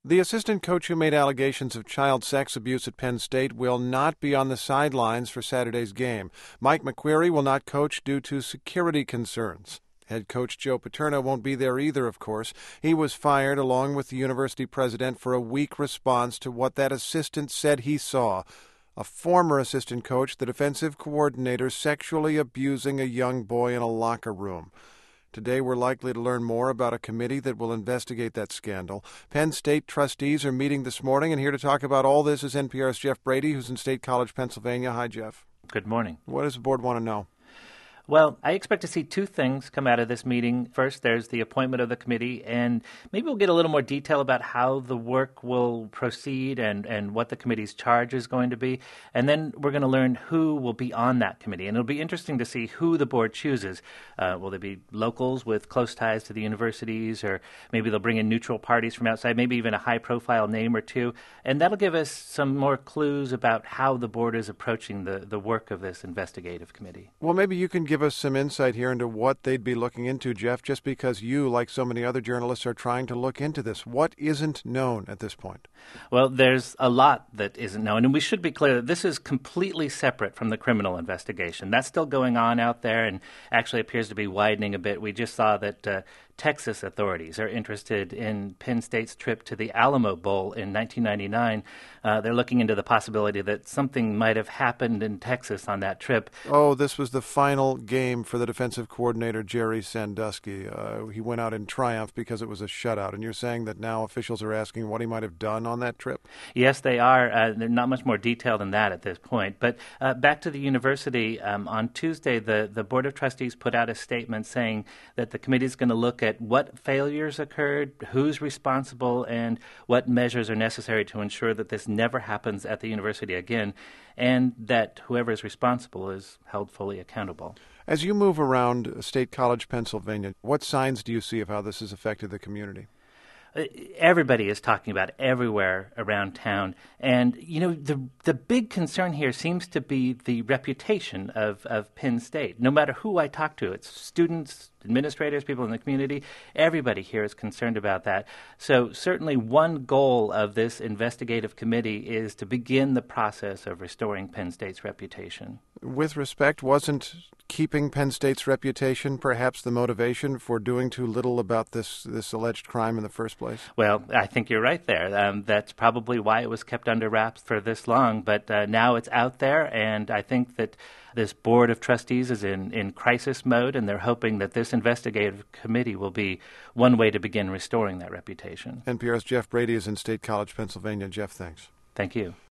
The assistant coach who made allegations of child sex abuse at Penn State will not be on the sidelines for Saturday's game. Mike McQueary will not coach due to security concerns. Head coach Joe Paterno won't be there either, of course. He was fired along with the university president for a weak response to what that assistant said he saw. A former assistant coach, the defensive coordinator, sexually abusing a young boy in a locker room. Today, we're likely to learn more about a committee that will investigate that scandal. Penn State trustees are meeting this morning, and here to talk about all this is NPR's Jeff Brady, who's in State College, Pennsylvania. Hi, Jeff. Good morning. What does the board want to know? Well, I expect to see two things come out of this meeting. First, there's the appointment of the committee, and maybe we'll get a little more detail about how the work will proceed and what the committee's charge is going to be. And then we're going to learn who will be on that committee. And it'll be interesting to see who the board chooses. Will there be locals with close ties to the universities, or maybe they'll bring in neutral parties from outside, maybe even a high-profile name or two. And that'll give us some more clues about how the board is approaching the work of this investigative committee. Well, maybe you can give us some insight here into what they'd be looking into, Jeff, just because you, like so many other journalists, are trying to look into this. What isn't known at this point? Well, there's a lot that isn't known, and we should be clear that this is completely separate from the criminal investigation. That's still going on out there and actually appears to be widening a bit. We just saw that Texas authorities are interested in Penn State's trip to the Alamo Bowl in 1999. They're looking into the possibility that something might have happened in Texas on that trip. Oh, this was the final game for the defensive coordinator, Jerry Sandusky. He went out in triumph because it was a shutout. And you're saying that now officials are asking what he might have done on that trip? Yes, they are. They're not much more detail than that at this point. But back to the university, on Tuesday, the Board of Trustees put out a statement saying that the committee is going to look at what failures occurred, who's responsible, and what measures are necessary to ensure that this never happens at the university again, and that whoever is responsible is held fully accountable. As you move around State College, Pennsylvania, what signs do you see of how this has affected the community? Everybody is talking about it everywhere around town. And, you know, the big concern here seems to be the reputation of Penn State. No matter who I talk to, it's students, administrators, people in the community, everybody here is concerned about that. So certainly one goal of this investigative committee is to begin the process of restoring Penn State's reputation. With respect, wasn't keeping Penn State's reputation perhaps the motivation for doing too little about this alleged crime in the first place? Well, I think you're right there. That's probably why it was kept under wraps for this long. But now it's out there, and I think that this Board of Trustees is in crisis mode, and they're hoping that this investigative committee will be one way to begin restoring that reputation. NPR's Jeff Brady is in State College, Pennsylvania. Jeff, thanks. Thank you.